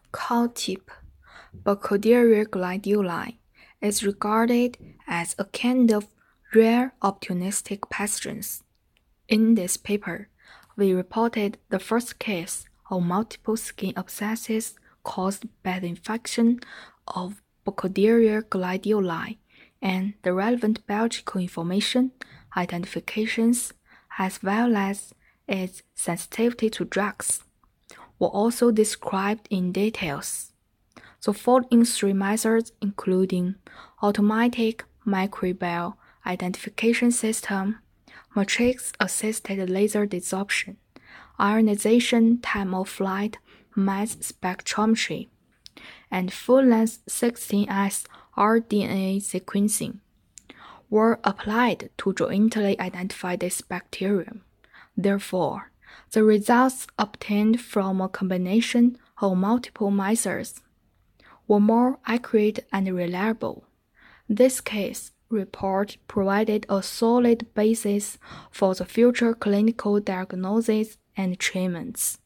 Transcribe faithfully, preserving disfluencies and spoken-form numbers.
Call-tip Burkholderia glandioli is regarded as a kind of rare opportunistic pathogen. In this paper, we reported the first case of multiple skin abscesses caused by the infection of Burkholderia glandioli, and the relevant biological information, identifications, as well as its sensitivity to drugs, were also described in details. The following three methods, including automatic microbial identification system, matrix-assisted laser desorption, ionization time-of-flight mass spectrometry, and full-length sixteen S R D N A sequencing, were applied to jointly identify this bacterium. Therefore, the results obtained from a combination of multiple methods were more accurate and reliable. This case report provided a solid basis for the future clinical diagnosis and treatments.